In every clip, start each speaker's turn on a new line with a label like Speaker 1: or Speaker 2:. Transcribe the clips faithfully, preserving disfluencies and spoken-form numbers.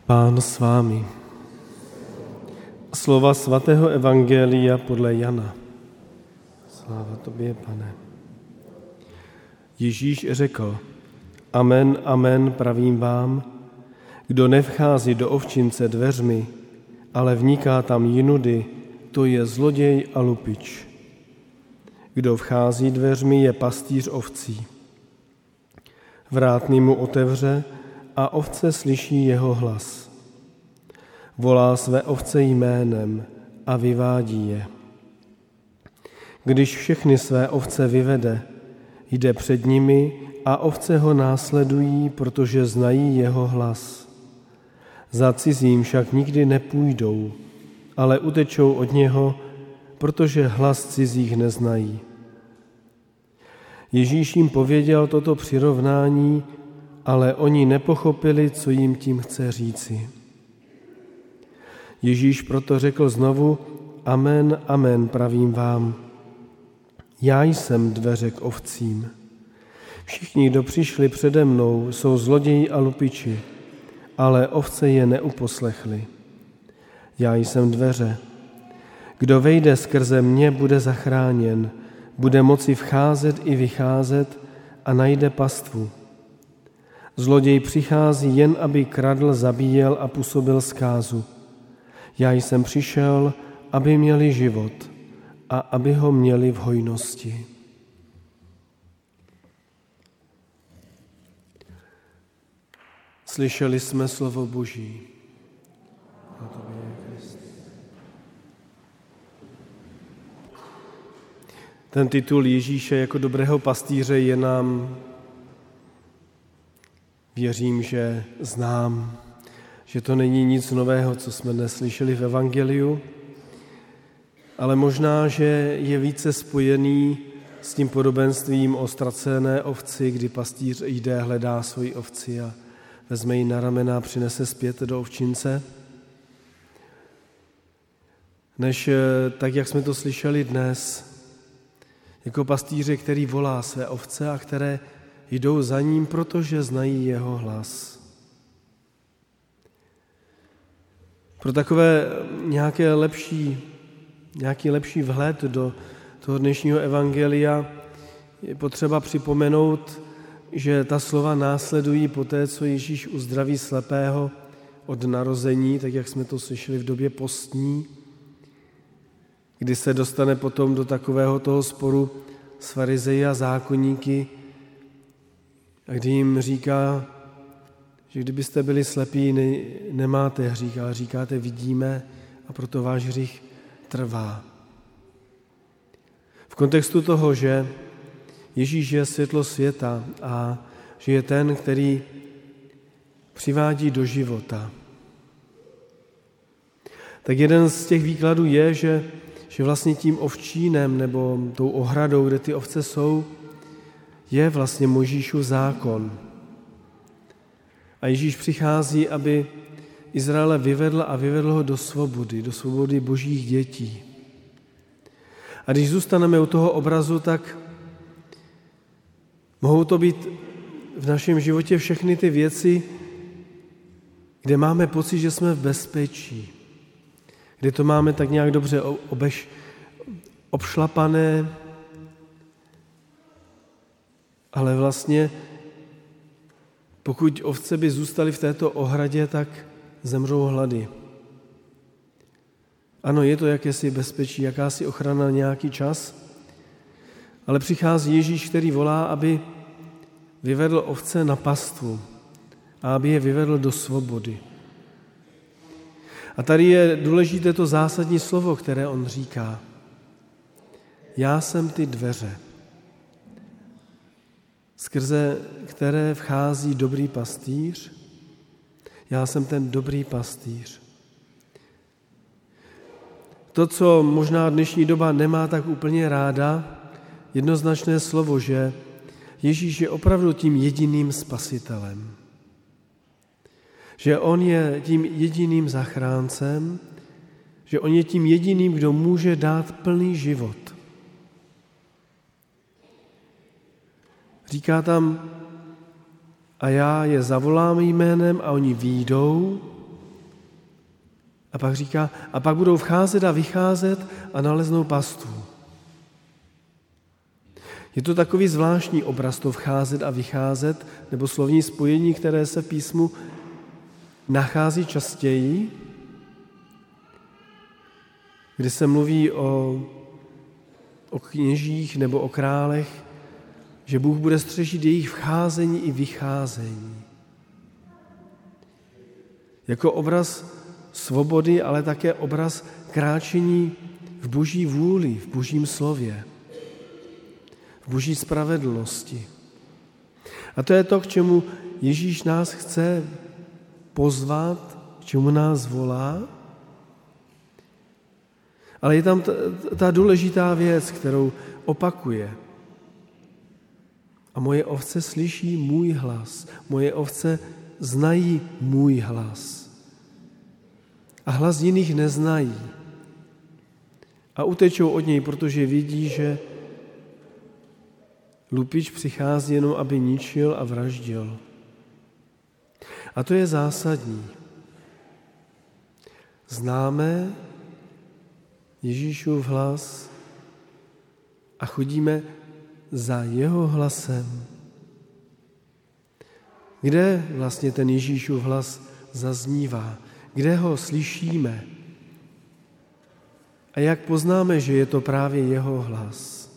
Speaker 1: Pán s vámi. Slova svatého evangelia podle Jana. Sláva tobě, Pane. Ježíš řekl: Amen, amen, pravím vám, kdo nevchází do ovčince dveřmi, ale vniká tam jinudy, to je zloděj a lupič. Kdo vchází dveřmi, je pastýř ovcí. Vrátný mu otevře a ovce slyší jeho hlas. Volá své ovce jménem a vyvádí je. Když všechny své ovce vyvede, jde před nimi a ovce ho následují, protože znají jeho hlas. Za cizím však nikdy nepůjdou, ale utečou od něho, protože hlas cizích neznají. Ježíš jim pověděl toto přirovnání, ale oni nepochopili, co jim tím chce říci. Ježíš proto řekl znovu: Amen, amen, pravím vám. Já jsem dveře k ovcím. Všichni, kdo přišli přede mnou, jsou zloději a lupiči, ale ovce je neuposlechli. Já jsem dveře. Kdo vejde skrze mě, bude zachráněn, bude moci vcházet i vycházet a najde pastvu. Zloděj přichází jen, aby kradl, zabíjel a působil zkázu. Já jsem přišel, aby měli život a aby ho měli v hojnosti. Slyšeli jsme slovo Boží. Ten titul Ježíše jako dobrého pastýře je nám, věřím, že znám, že to není nic nového, co jsme dnes slyšeli v evangeliu, ale možná, že je více spojený s tím podobenstvím o ztracené ovci, kdy pastýř jde, hledá svoji ovci a vezme ji na ramena a přinese zpět do ovčince, než tak, jak jsme to slyšeli dnes, jako pastýře, který volá své ovce a které jdou za ním, protože znají jeho hlas. Pro takové nějaké lepší, nějaký lepší vhled do toho dnešního evangelia je potřeba připomenout, že ta slova následují po té, co Ježíš uzdraví slepého od narození, tak jak jsme to slyšeli v době postní, kdy se dostane potom do takového toho sporu s farizeji a zákonníky, a kdy jim říká, že kdybyste byli slepí, ne, nemáte hřích, ale říkáte, vidíme, a proto váš hřích trvá. V kontextu toho, že Ježíš je světlo světa a že je ten, který přivádí do života. Tak jeden z těch výkladů je, že, že vlastně tím ovčínem nebo tou ohradou, kde ty ovce jsou, je vlastně Mojžíšův zákon. A Ježíš přichází, aby Izraele vyvedl a vyvedl ho do svobody, do svobody božích dětí. A když zůstaneme u toho obrazu, tak mohou to být v našem životě všechny ty věci, kde máme pocit, že jsme v bezpečí, kde to máme tak nějak dobře obeš, obšlapané, ale vlastně pokud ovce by zůstaly v této ohradě, tak zemřou hlady. Ano, je to jakési bezpečí, jakási ochrana na nějaký čas, ale přichází Ježíš, který volá, aby vyvedl ovce na pastvu a aby je vyvedl do svobody. A tady je důležité to zásadní slovo, které on říká. Já jsem ty dveře, skrze které vchází dobrý pastýř. Já jsem ten dobrý pastýř. To, co možná dnešní doba nemá tak úplně ráda, jednoznačné slovo, že Ježíš je opravdu tím jediným spasitelem. Že on je tím jediným zachráncem, že on je tím jediným, kdo může dát plný život. Říká tam, a já je zavolám jménem a oni výjdou A pak říká, a pak budou vcházet a vycházet a naleznou pastvu. Je to takový zvláštní obraz, to vcházet a vycházet, nebo slovní spojení, které se v písmu nachází častěji, kdy se mluví o, o kněžích nebo o králech, že Bůh bude střežit jejich vcházení i vycházení. Jako obraz svobody, ale také obraz kráčení v Boží vůli, v Božím slově, v Boží spravedlnosti. A to je to, k čemu Ježíš nás chce pozvat, k čemu nás volá. Ale je tam ta, ta důležitá věc, kterou opakuje. A moje ovce slyší můj hlas. Moje ovce znají můj hlas. A hlas jiných neznají. A utečou od něj, protože vidí, že lupič přichází jenom, aby ničil a vraždil. A to je zásadní. Známe Ježíšův hlas a chodíme za jeho hlasem. Kde vlastně ten Ježíšův hlas zaznívá? Kde ho slyšíme? A jak poznáme, že je to právě jeho hlas?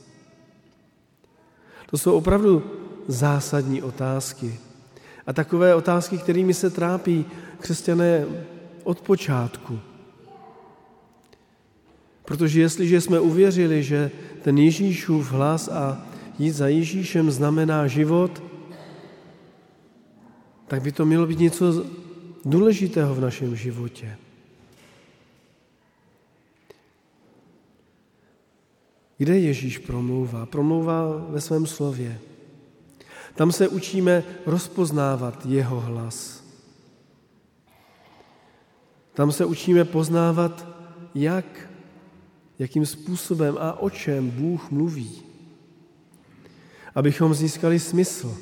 Speaker 1: To jsou opravdu zásadní otázky. A takové otázky, kterými se trápí křesťané od počátku. Protože jestliže jsme uvěřili, že ten Ježíšův hlas a jít za Ježíšem znamená život, tak by to mělo být něco důležitého v našem životě. Kde Ježíš promlouvá? Promlouvá ve svém slově. Tam se učíme rozpoznávat jeho hlas. Tam se učíme poznávat, jak, jakým způsobem a o čem Bůh mluví. Abychom získali smysl.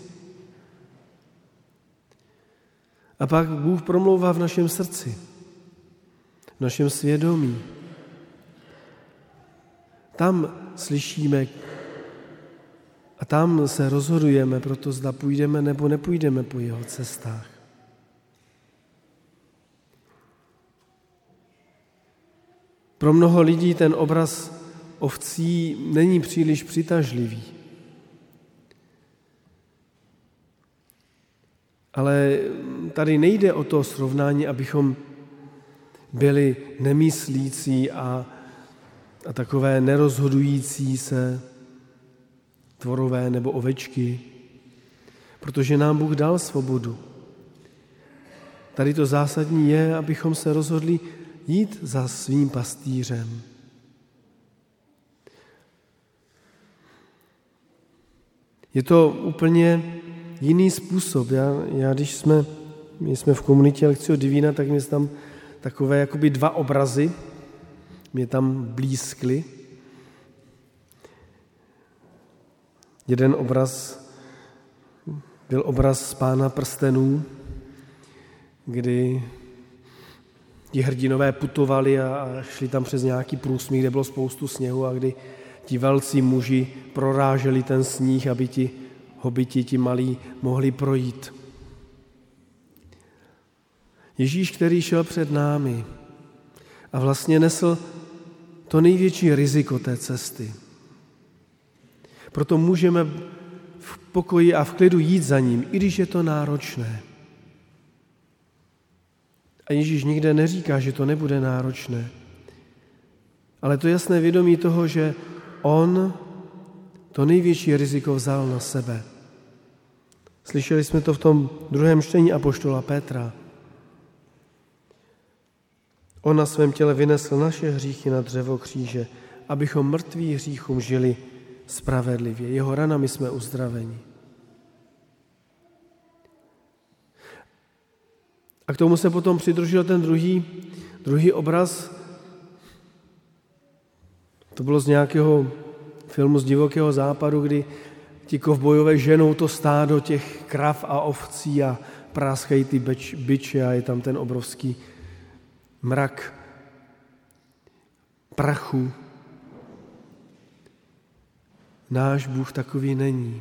Speaker 1: A pak Bůh promlouvá v našem srdci, v našem svědomí. Tam slyšíme a tam se rozhodujeme pro to, zda půjdeme nebo nepůjdeme po jeho cestách. Pro mnoho lidí ten obraz ovcí není příliš přitažlivý. Ale tady nejde o to srovnání, abychom byli nemyslící a, a takové nerozhodující se tvorové nebo ovečky, protože nám Bůh dal svobodu. Tady to zásadní je, abychom se rozhodli jít za svým pastýřem. Je to úplně jiný způsob. Já, já když jsme, my jsme v komunitě Lectio Divina, tak mě tam takové jakoby dva obrazy mě tam blízkly. Jeden obraz byl obraz z Pána prstenů, kdy ti hrdinové putovali a šli tam přes nějaký průsmík, kde bylo spoustu sněhu a kdy ti velcí muži proráželi ten sníh, aby ti hobiti, ti malí, mohli projít. Ježíš, který šel před námi a vlastně nesl to největší riziko té cesty. Proto můžeme v pokoji a v klidu jít za ním, i když je to náročné. A Ježíš nikde neříká, že to nebude náročné. Ale to jasné vědomí toho, že on to největší riziko vzal na sebe. Slyšeli jsme to v tom druhém čtení apoštola Petra. On na svém těle vynesl naše hříchy na dřevo kříže, abychom mrtví hříchům žili spravedlivě. Jeho ranami jsme uzdraveni. A k tomu se potom přidružil ten druhý, druhý obraz. To bylo z nějakého filmu z divokého západu, kdy ti kovbojové ženou to stádo těch krav a ovcí a práskají ty byč, byče a je tam ten obrovský mrak prachu. Náš Bůh takový není.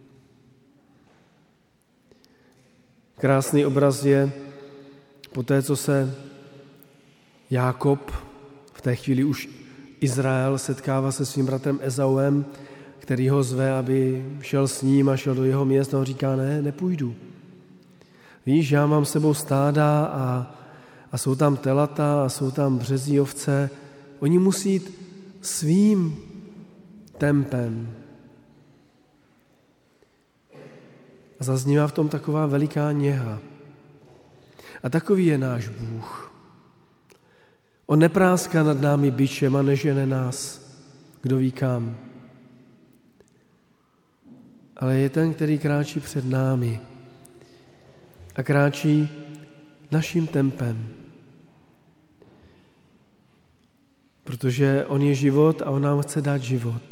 Speaker 1: Krásný obraz je poté, co se Jákob, v té chvíli už Izrael, setkává se svým bratrem Ezauem, který ho zve, aby šel s ním a šel do jeho města. On říká, ne, nepůjdu. Víš, já mám s sebou stáda a, a jsou tam telata a jsou tam březí ovce. Oni musí jít svým tempem. A zaznívá v tom taková veliká něha. A takový je náš Bůh. On nepráská nad námi bičem a nežene nás, kdo ví kam. Ale je ten, který kráčí před námi a kráčí naším tempem. Protože on je život a on nám chce dát život.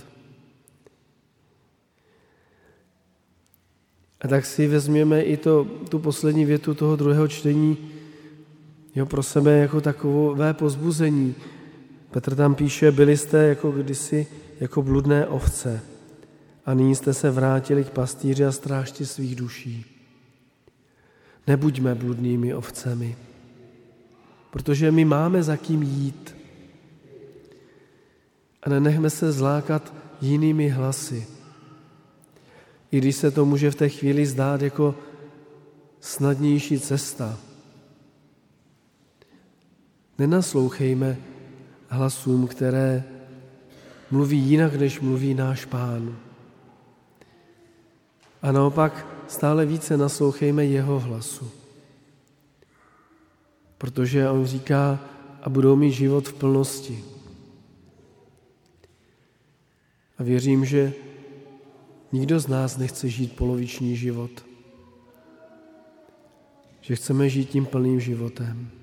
Speaker 1: A tak si vezměme i to, tu poslední větu toho druhého čtení, jo, pro sebe jako takové pozbuzení. Petr tam píše, byli jste jako kdysi jako bludné ovce a nyní jste se vrátili k pastýři a strážci svých duší. Nebuďme bludnými ovcemi, protože my máme za kým jít. A nenechme se zlákat jinými hlasy. I když se to může v té chvíli zdát jako snadnější cesta. Nenaslouchejme hlasům, které mluví jinak, než mluví náš Pán. A naopak stále více naslouchejme jeho hlasu. Protože on říká, a budou mít život v plnosti. A věřím, že nikdo z nás nechce žít poloviční život. Že chceme žít tím plným životem.